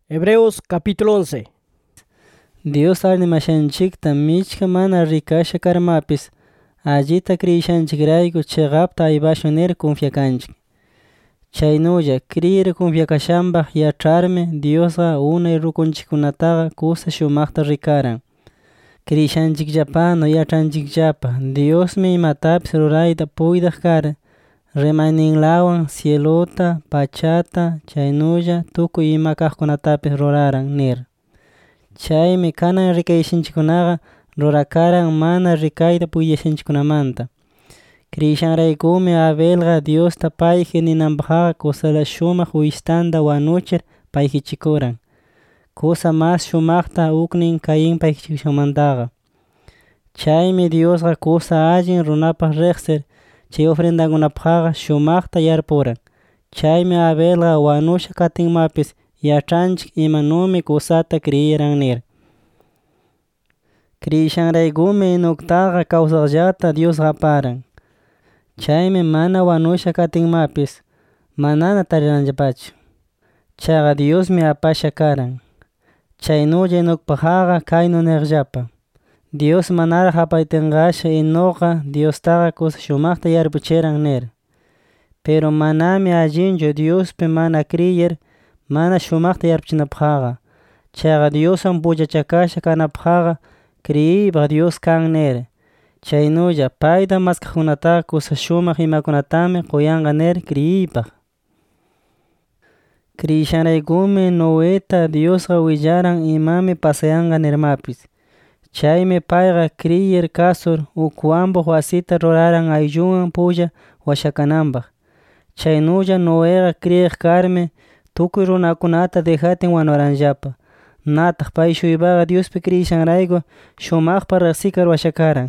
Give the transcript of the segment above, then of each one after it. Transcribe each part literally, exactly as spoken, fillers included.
Hebreos capítulo once. Dios animashanchikta michka mana rikasha karmapis allita kriyishanchikrayku chiqapta aybashun nir confiakanchik. Chaynulla kriyir confiakashanpaq yach'armi Diosqa unay rukunchikkunataqa kusa shumaqta rikaran. Kriyishanchikllapanu yach'anchikllapa Diosmi imatapis rurayta puydaq kar rimayninlawan cielota, pachata, chaynulla tukuy ima kaqkunatapis ruraran nir. Chaymi kanan rikayashanchikkunaqa rurakaran mana rikayta puydashanchikkunamanta. Kriyishanraykumi Abelqa Diosta payji ninanpaqqa kusala shumaq wishtanta wanuchir payjichikuran, kusa mas shumaqta uknin Cain payjichikushanmantaqa. Chaymi Diosqa kusa allin runapaq riqsir chay ofrendakunapaqqa shumaqta yarpuran. Chaymi Abelqa wanusha katinmapis yach'anchik imanumi kusata kriyiran nir. Kriyishanraykumi Enoctaqa kawsaqllata Dios qaparan. Chaymi mana wanusha katinmapis manana tariranllapachu. Chaqa Diosmi apasha karan. Chaynulla Enocpaqqa kaynu niqllapa: Dios manaraq apaytinqasha Enocqa Diostaqa kusa shumaqta yarpuchiran nir. Pero manami allinchu Diospi mana kriyir mana shumaqta yarpuchinapaqqa. Chaqa Dioswan pullachakasha kanapaqqa kriyiypaq Dios kan nir. Chaynulla payta maskaqkunataqa kusa shumaq imakunatami kuyanqa nir kriyiypaq. Kriyishanraykumi Noeta Diosqa willaran imami pasayanqa nirmapis. Chaymi payqa kriyir kasur uk wampuq wasita ruraran ayllunwan pulla washakananpaq. Chaynulla Noeqa kriyiq karmi tukuy runakunata dejatin wanuranllapa. Nataq pay shuypaqa Diospi kriyishanrayku shumaqpa riqsikar washakaran.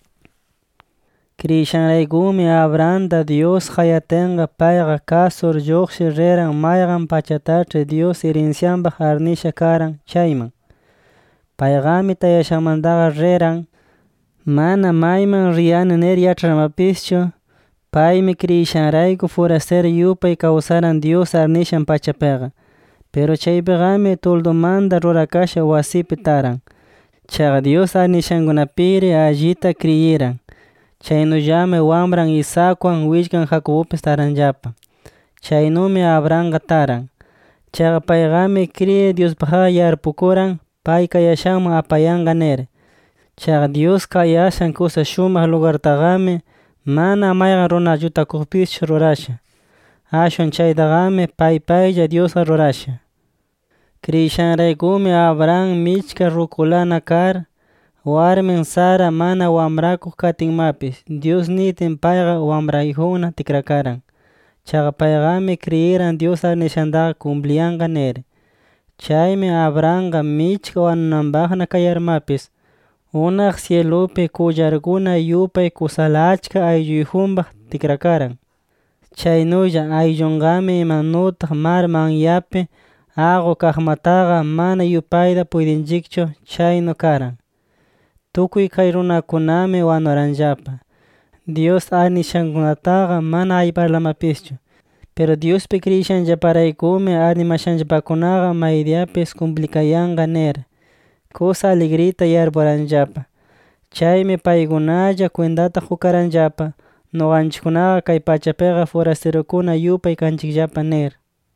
Kriyishanraykumi Abrahamta Dios qayatinqa payqa kasur lluqshir riran mayqan pachatach'i Dios herencianpaq arnisha karan chayman. Payqami tayashanmantaqa riran mana mayman riyani nir yach'armapischu. Paymi kriyishanrayku forastero yupay kawsaran Dios arnishan pachapiqa. Pero chaypiqami tuldumanta rurakasha wasipi taran. Chaqa Dios arnishankunapiri allita kriyiran. Chaynullami wambran Isaacwan willkan Jacobopis taranllapa. Chaynumi Abrahamqa taran. Chaqa payqami kriyir Diospaqqa yarpukuran pay kayashanman apayanqa nir. Chaqa Dios kayashan kusa shumaq lugartaqami mana mayqan runa llutakuqpischu rurasha. Ashwan chaytaqami pay paylla Diosqa rurasha. Kriyishanraykumi Abraham michka rukulana kar warmin Sara mana wamrakuq katinmapis Dios nitin payqa wamrayjunna tikrakaran. Chaqa payqami kriyiran Dios arnishantaqa cumpliyanqa nir. Chaymi Abrahamqa michka wanunanpaqna kayarmapis unaq cielupi kullarkuna yupay kusala achka aylluyjunpaq tikrakaran. Chaynulla ayllunqami imanutaq mar manyapi aqu kaqmataqa mana yupayta puydinchikchu chaynu karan. Tukuy kay runakunami wanuranllapa. Dios arnishankunataqa mana ayparlamapischu. Pero Diospi kriyishanllaparaykumi animashanllapakunaqa maydiyapis cumplikayanqa nir kusa alegrita yarpuranllapa. Chaymi paykunalla cuentata qukaranllapa noqanchikkunaqa kay pachapiqa forasterokuna yupay kanchikllapa nir.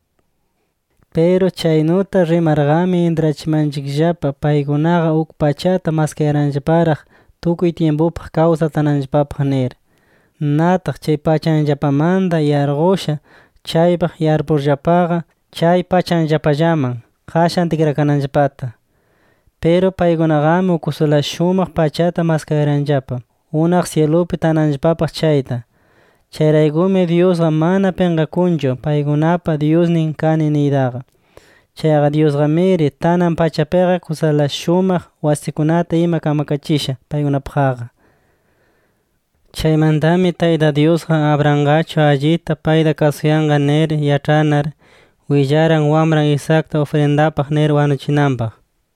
Pero chaynuta rimarqami intrachimanchikllapa paykunaqa uk pachata maskayaranllaparaq tukuy tiempupaq kawsatananllapapaq nir. Nataq chay pachanllapamanta yarqusha chaypaq yarpurllapaqa chay pachanllapallaman qashan tikrakananllapata. Pero paykunaqami kusala shumaq pachata maskayaranllapa unaq cielupi tananllapapaq chayta. Chayraykumi Diosqa mana pinqakunchu paykunapa Diosnin kani niytaqa. Chaqa Diosqamiri tanan pachapiqa kusala shumaq wasikunata ima kamakachisha paykunapaqqa. Chaymantami Tayta Diosqa Abrahamqachu allita payta kasuyanqa nir yach'anar willaran wamran Isaacta ofrendapaq nir wanuchinanpaq.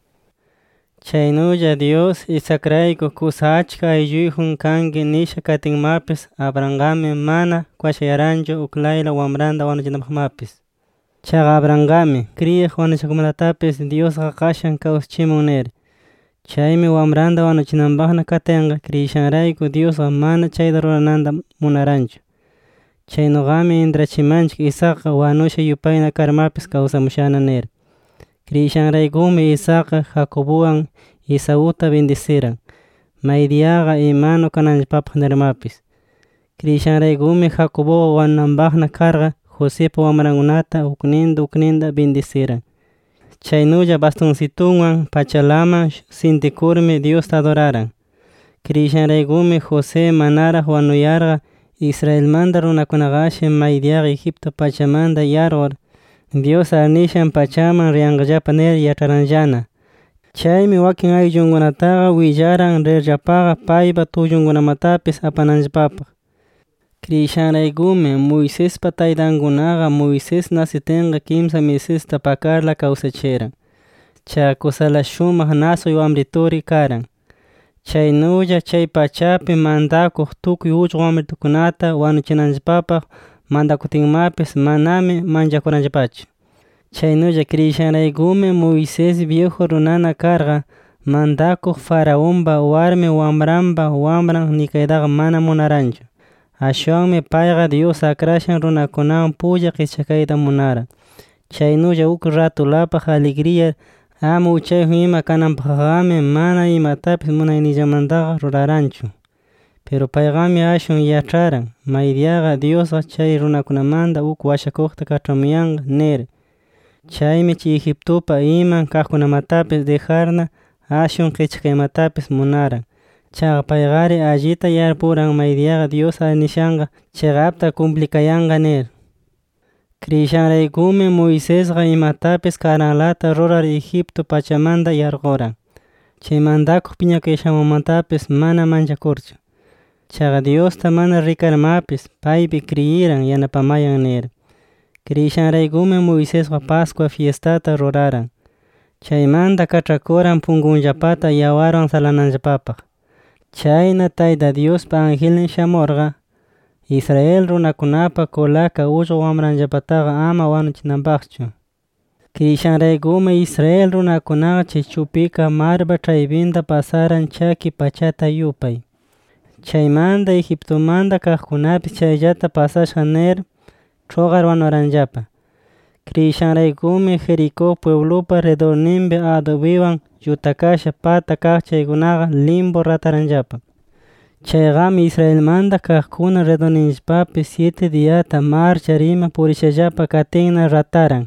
Chaynulla Dios Isaacriayku kusa achka aylluyjun kanki nisha katinmapis Abrahamqami mana kwashayaranchu uk layla wamranta wanuchinapaqmapis. Chaqa Abrahamgami kriyiq wanuchakunamatapis Diosqa qashan kawsachimun nir. Chaymi wamranta wanuchinanpaqna katinqa kriyishanrayku Diosqa mana chayta rurananta munaranchu. Chaynuqami intrachimanchik Isaacqa wanusha yupayna karmapis kawsamushana nir. Kriyishanraykumi Isaacqa Jacobuwan Esauta bendiciran, maydiaqa imanu kananllapapaq nirmapis. Kriyishanraykumi Jacobuqa wanunanpaqna karqa Josepa wamrankunata ukninta ukninta bendiciran. Chaynulla bastoncitunwan pachalaman sintikurmi Diosta adoraran. Kriyishanraykumi Jose manaraq wanuyarqa Israelmanta runakunaqashi maydiaqa Egipto pachamanta yarqur Dios arnishan pachaman riyanqallapa nir yach'aranllana. Chaymi wakin ayllunkunataqa willaran rirllapaqa paypa tullunkunamatapis apananllapapaq. Kriyishanraykumi Moisespa taytankunaqa Moises nasitinqa kimsa mesesta pakarla kawsachiran. Chaqa kusala shumaq nasuy wamrituri karan. Chaynulla chay pachapi mantakuq tukuy ullqu wamritukunata wanuchinanllapapaq mantakutinmapis manami manchakuranllapachu. Chaynulla kriyishanraykumi Moises viejo runana karqa mantakuq Faraonpa warmi wamranpa wamran nikaytaqa mana munaranchu. Ashwanmi payqa Dios akrashan runakunawan pulla qischakayta munaran. Chaynulla uk ratulapaq alegría ama uchayuq ima kananpaqqami mana imatapis munaynillamantaqa ruraranchu. Pero payqami ashwan yach'aran maydiaqa Diosqa chay runakunamanta uk washakuqta kach'amuyanqa nir. Chaymi chay Egiptopa iman kaqkunamatapis dejarna ashwan qichqaymatapis munaran. Chaqa paygari allita yarpuran maydiaqa Dios nishanqa chiqapta cumplikayanqa nir. Kriyishanraykumi Moisesqa imatapis karanlata rurar Egipto pachamanta yarquran. Chay mantakuq piñakuyashanmantapis mana manchakurchu. Chaqa Diosta mana rikarmapis paypi kriyiran yanapamayan nir. Kriyishanraykumi Moisesqa Pascua fiestata ruraran. Chaymanta kach'akuran punkunllapata yawarwan salananllapapaq. Chayna Tayta Diospa angelnin shamurqa Israel runakunapa kulaka ullqu wamranllapataqa ama wanuchinanpaqchu. Kriyishanraykumi Israel runakunaqa chay chupika marpa chaypinta pasaran chaki pachata yupay. Chaymanta Egiptomanta kaqkunapis chayllata pasashqa nir chuqar wanuranllapa. Kriyishanraykumi Jericó pueblopa redorninpi adobewan llutakasha pata kaq chaykunaqa limpu rataranllapa. Chayqami Israelmanta kaqkuna redorninllapapi siete diyata marcha rima purishallapa katinna rataran.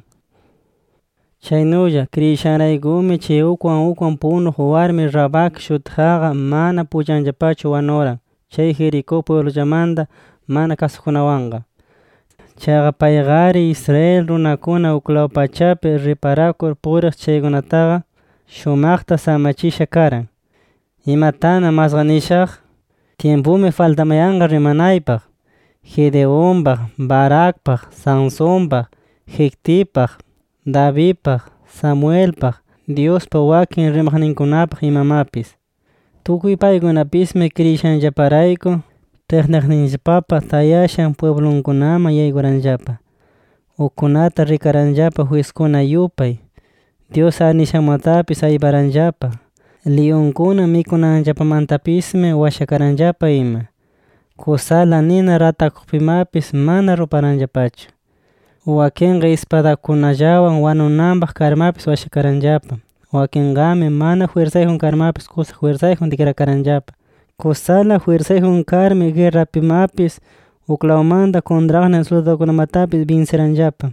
Chaynulla kriyishanraykumi chay ukwan ukwan punuq warmi Rabac shutiqqa mana pullanllapachu wanuran chay Jericó pueblollamanta mana kasuqkunawanqa. Chaqa paygari Israel runakuna uklaw pachapi riparakur puriq chaykunataqa shumaqta samachisha karan. Imatana masqanishaq tiempumi faltamayanqa rimanaypaq Gedeonpaq, Barakpaq, Sansonpaq, Jectipaq, Davidpaq, Samuelpaq, Diospa wakin rimaqninkunapaq imamapis. Tukuy paykunapismi kriyishanllaparayku tiqniqninllapapa tayashan pueblonkunaman yaykuranllapa. Ukkunata rikaranllapa juezkuna yupay. Dios arnishanmatapis ayparanllapa. Leonkuna mikunanllapamantapismi washakaranllapa ima. Kusala nina ratakuqpimapis mana ruparanllapachu. Wakinqa espadakunallawan wanunanpaq karmapis washakaranllapa. Wakinqami mana fuerzayjun karmapis kusa fuerzayjun tikrakaranllapa. Kusala fuerzayjun karmi guerrapimapis uklawmanta contraqnin soldadukunamatapis venceranllapa.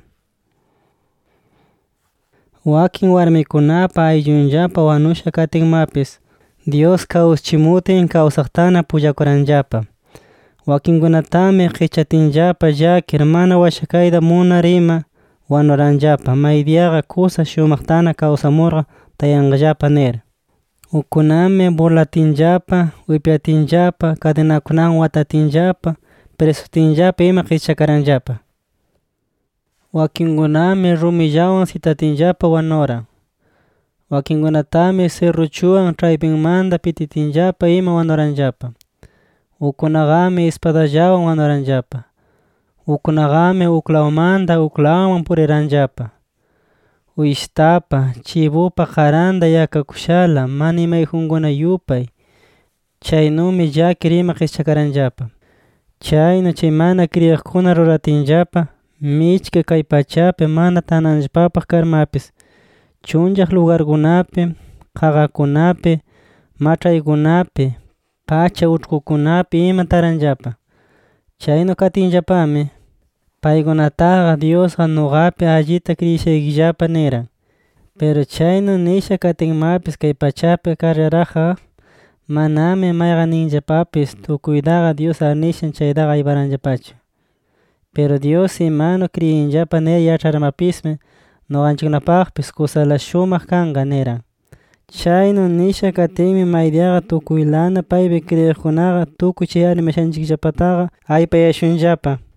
Wakin warmikunapa ayllunllapa wanusha katinmapis Dios kawschimutin kawsaqtana pullakuranllapa. Wakinkunatami qichatinllapa llakir mana washakayta munar ima wanuranllapa maydiaqa kusa shumaqtana kawsamurqa tayanqallapa nir. Ukkunami burlatinllapa, wipyatinllapa, cadenakunawan watatinllapa, presutinllapa ima qichakaranllapa. Wakinkunami rumillawan sitatinllapa wanuran. Wakinkunatami serruchuwan chaypinmanta pititinllapa ima wanuranllapa. Ukkunaqami espadallawan wanuranllapa. Ukunaqami uklawmanta uklawman puriranllapa. Uyshtapa, chibupa qaranta yakakushala mana imayjunkuna yupay. Chaynumi llakir ima qischakaranllapa. Chaynu chay mana kriyiqkuna ruratinllapa, michka kay pachapi mana tananllapapaq karmapis, chunllaq lugarkunapi, qaqakunapi, mach'aykunapi, pacha uch'kukunapi ima taranllapa. Chaynu katinllapami, paykunataqa Diosqa nuqapi allita kriyishaykillapa niran. Pero chaynu nisha katinmapis kay pachapi karillaraqqa, manami mayqanninllapapis tukuytaqa Dios arnishan chaytaqa ayparanllapachu. Pero Dios imanu kriyinllapa nir yach'armapismi, nuqanchiknapaqpis kusala shumaq kanqa niran. Chaynu nisha katinmi maydiaqa tukuylana paypi kriyiqkunaqa tukuy chay arnishanchikllapataqa aypayashunllapa.